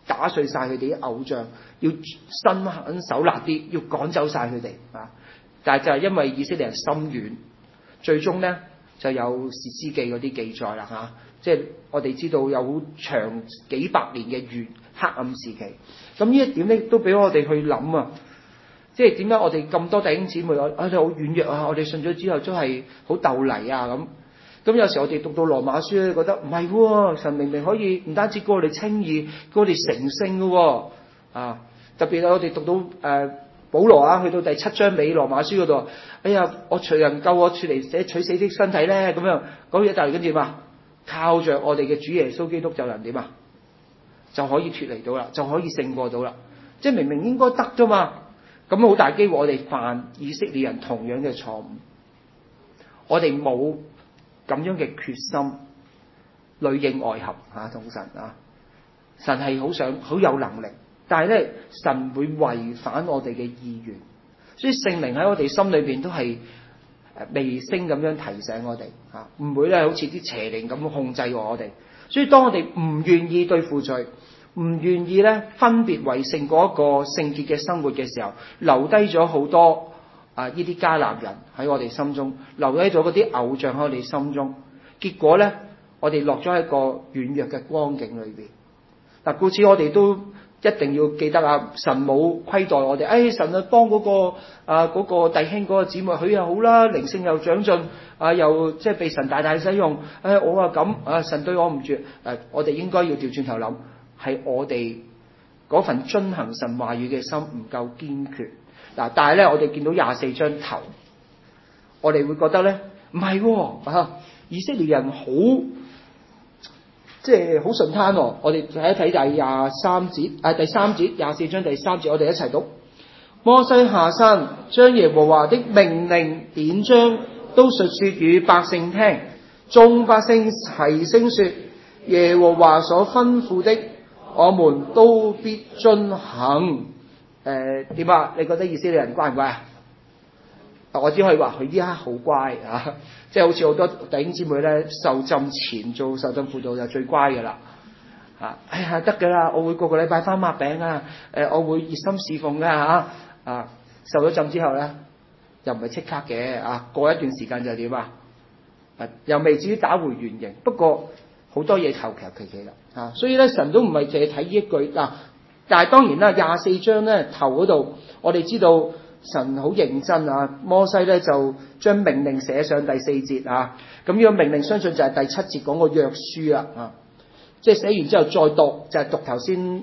打碎晒佢哋啲偶像，要心狠手辣啲，要趕走晒佢哋啊！但係就係因為以色列人心軟，最終咧就有士師記嗰啲記載啦嚇，即係我哋知道有好長幾百年嘅黑暗時期。咁呢一點咧都俾我哋去諗啊！即係點解我哋咁多弟兄姊妹，我哋好軟弱啊！我哋信咗之後都係好鬥泥啊咁。咁有時我哋讀到羅馬書咧，覺得唔係喎，神明明可以唔單止叫我哋稱義，叫我哋成聖嘅喎啊！特別係我哋讀到保羅啊，去到第7章尾羅馬書嗰度，哎呀，我誰人救我脫離這取死的身體咧？咁樣講嘢就係跟住嘛，靠着我哋嘅主耶穌基督就能點啊？就可以脫離到啦，就可以勝過到啦。即係明明應該得啫嘛，咁好大機會我哋犯以色列人同樣嘅錯誤，我哋冇咁樣嘅決心，裡應外合同神啊！神係好想好有能力，但係咧神會違反我哋嘅意願，所以聖靈喺我哋心裏邊都係微聲咁樣提醒我哋嚇，唔會咧好似啲邪靈咁控制我哋。所以當我哋唔願意對付罪，唔願意咧分別為聖嗰一個聖潔嘅生活嘅時候，留低咗好多呢啲迦南人喺我哋心中，留低咗嗰啲偶像喺我哋心中，結果咧我哋落咗喺一個軟弱嘅光景裏邊。嗱，故此我哋都一定要記得啊！神冇虧待我哋，神啊幫嗰個弟兄嗰個姊妹，佢又好啦，靈性又長進，又即係被神大大使用。我啊咁，神對我唔住，我哋應該要調轉頭諗，係我哋嗰份遵行神話語嘅心唔夠堅決。嗱，但係咧，我哋見到24章頭，我哋會覺得咧唔係以色列人好。即係好順攤喎！我哋睇一睇第3節，第3節24章第3節，我哋一齊讀。摩西下山，將耶和華的命令典章都述說與百姓聽，眾百姓齊聲說：耶和華所吩咐的，我們都必遵行。點啊？你覺得以色列人乖唔乖啊？我只可以話佢依家好乖啊！即係好似好多弟兄姊妹咧，受浸前做受浸輔導就最乖嘅啦。哎呀得㗎啦，我會個個禮拜翻抹餅啊！我會熱心侍奉㗎嚇。受咗浸之後咧，又唔係即刻嘅過一段時間就點啊？又未至於打回原形，不過好多嘢求其其啦。所以咧，神都唔係淨係睇呢一句嗱。但係當然啦，24章咧頭嗰度，我哋知道。神好認真啊！摩西咧就將命令寫上第4節啊，咁呢個命令相信就係第7節講個約書啦即係寫完之後再讀就係讀頭先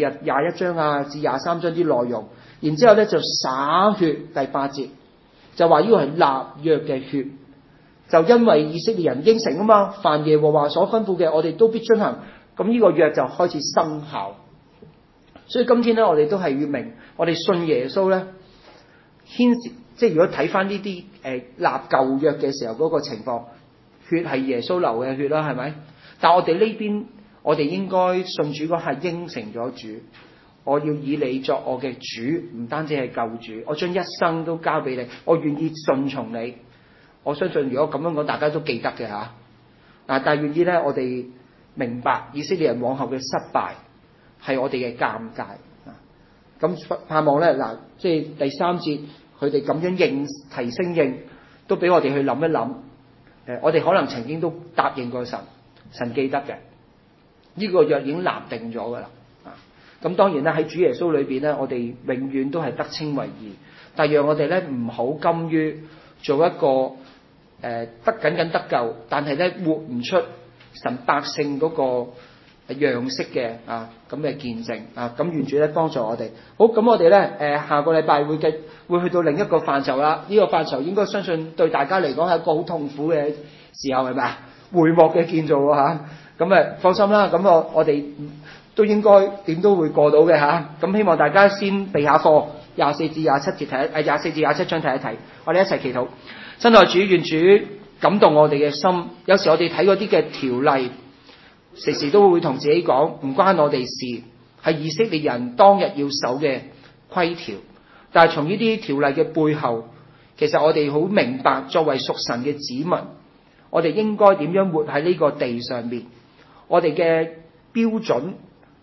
21章至23章啲內容，然之後咧就灑血第8節就話呢個係立約嘅血，就因為以色列人應承啊嘛，凡耶和華所吩咐嘅我哋都必遵行，咁呢個約就開始生效。所以今天咧我哋都係要明，我哋信耶穌咧。即係如果睇翻呢啲立舊約嘅時候嗰個情況，血係耶穌流嘅血啦，係咪？但我哋呢邊，我哋應該信主嗰係應承咗主，我要以你作我嘅主，唔單止係救主，我將一生都交俾你，我願意順從你。我相信如果咁樣講，大家都記得嘅嚇。但係願意咧，我哋明白以色列人往後嘅失敗係我哋嘅鑑戒。咁盼望咧即係第3節佢哋咁樣提升應，都俾我哋去諗一諗。我哋可能曾經都答應過神，神記得嘅。呢個約已經立定咗㗎啦。咁當然啦，喺主耶穌裏邊咧，我哋永遠都係得稱為義。但係讓我哋咧唔好甘於做一個僅僅得救，但係咧活唔出神百姓嗰個樣式嘅咁嘅見證咁願主咧幫助我哋。好，咁我哋咧下個禮拜會去到另一個範疇啦。呢個範疇應該相信對大家嚟講係一個好痛苦嘅時候，係咪啊？會幕嘅建造咁放心啦。咁我哋都應該點都會過到嘅咁希望大家先備下課，24至27節24至27章睇一睇。我哋一齊祈禱。親愛主，願主感動我哋嘅心。有時我哋睇嗰啲嘅條例，時時都會同自己講，唔關我哋事，係以色列人當日要守嘅規條。但係從呢啲條例嘅背後，其實我哋好明白，作為屬神嘅子民，我哋應該點樣活喺呢個地上面。我哋嘅標準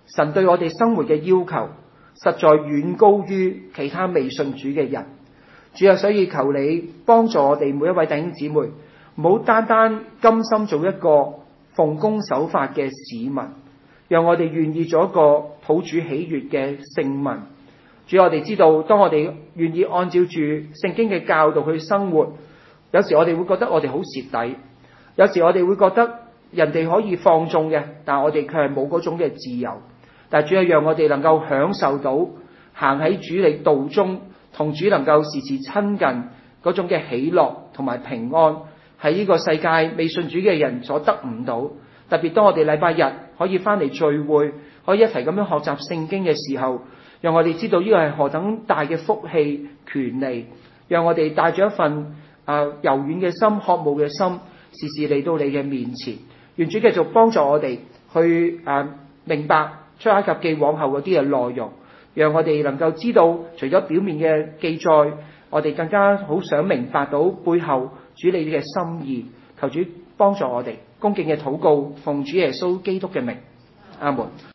神對我哋生活嘅要求實在遠高於其他未信主嘅人。主啊，所以求你幫助我哋每一位弟兄姊妹，唔好單單甘心做一個奉公守法嘅市民，讓我哋願意做一個討主喜悅嘅聖民。主，我哋知道當我哋願意按照住聖經嘅教導去生活，有時我哋會覺得我哋好蝕底，有時我哋會覺得人哋可以放縱嘅，但係我哋卻係冇嗰種嘅自由。但係主啊，讓我哋能夠享受到行喺主你道中，同主能夠時時親近嗰種嘅喜樂同埋平安，係呢個世界未信主嘅人所得唔到。特別當我哋禮拜日可以翻嚟聚會，可以一齊咁樣學習聖經嘅時候，讓我哋知道呢個係何等大嘅福氣權利，讓我哋帶住一份柔軟嘅心、渴慕嘅心，時時嚟到你嘅面前。願主繼續幫助我哋去明白出埃及記往後嗰啲嘅內容，讓我哋能夠知道除咗表面嘅記載，我哋更加好想明白到背後主你嘅心意。求主幫助我哋，恭敬嘅禱告，奉主耶穌基督嘅名，阿門。